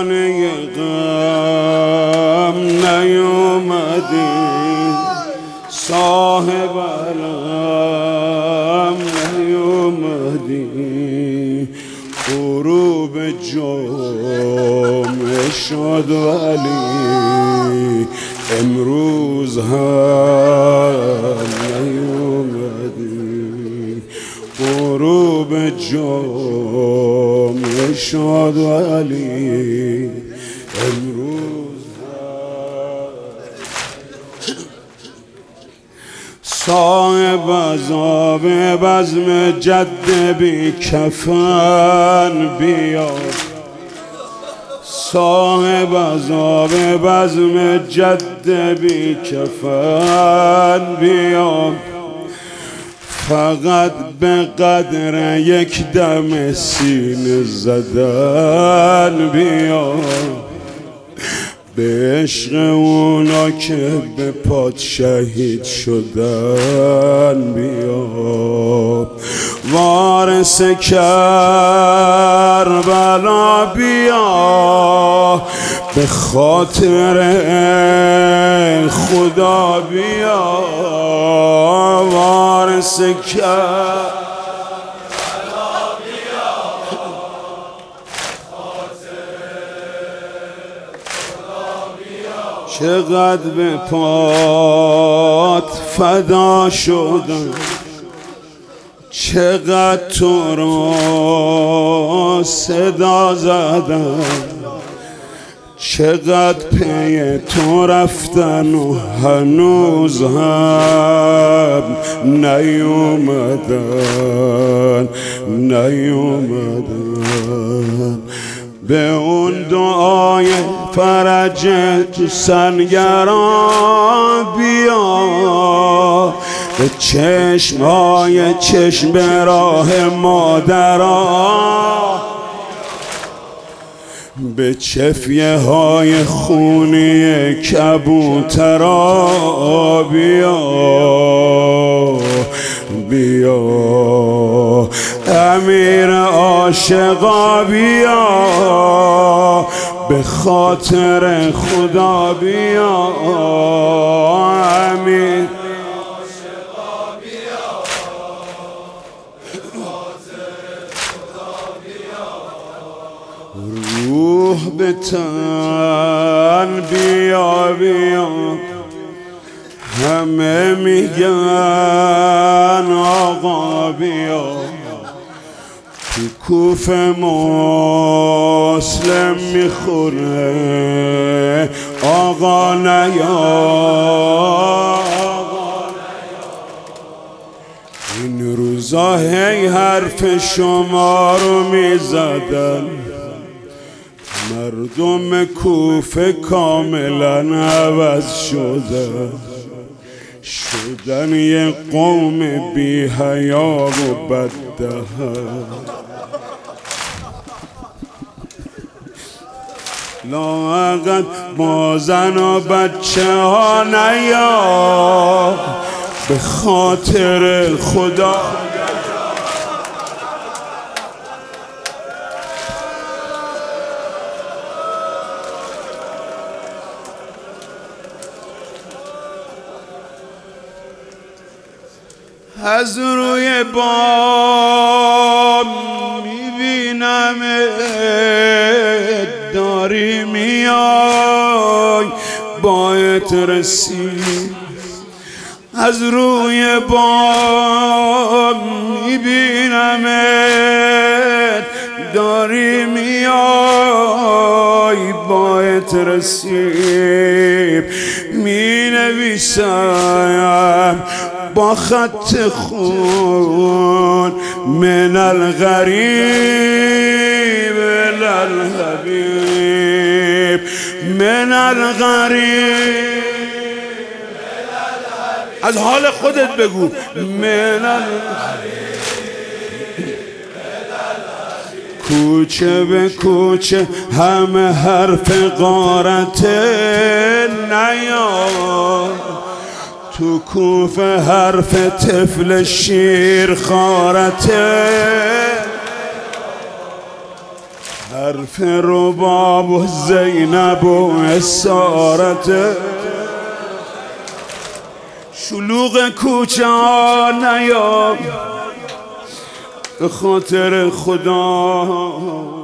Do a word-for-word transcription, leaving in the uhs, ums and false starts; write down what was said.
خانه غم نیومدی، صاحب علم نیومدی، غروب جمعه شد ولی امروز هم نیومدی، غروب جمعه شد ولی امروز صاحب عذاب بزم جد بی کفن بیا، صاحب عذاب بزم جد بی کفن بیا، فقط به قدر یک دم سینه زدن بیا، به عشق اونا که به پات شهید شدن بیا، وارث کربلا بیا، به خاطر خدا بیا، وارث کربلا چقدر به پات فدا شدم، چقدر تو رو صدا زدم، چقدر پی تو رفتن و هنوز هم نیومدن نیومدن، به اون دعای فرج تو سنگران بیا، به چشمای چشم به راه مادران، به چفیه های خونی کبوترا بیا بیا، امیر عاشقا بیا، به خاطر خدا بیا، امیر عاشقا بیا، به خاطر خدا بیا، روح به تن بیا بیا، همه میگن آقا بیا، تو کوفه مسلم میخوره آقا نیا، این روزا هی حرف شما رو میزدن، مردم کوفه کاملا عوض شدن، شدن یه قوم بی حیا و بددهن، لااقل با زن و بچه ها نیا، به خاطر خدا از روی بام میبینم داری میای باید رسید، از روی بام میبینم داری میای باید رسید، می نویسم با خط خون من الغریب الحبیب، من الغریب، از حال خودت بگو من الغریب، کوچه به کوچه همه حرف غارت نیار، تو کوفه حرف طفل شیر خارته، حرف رباب و زینب و اسارت شلوغ کوچه ها نیا به خاطر خدا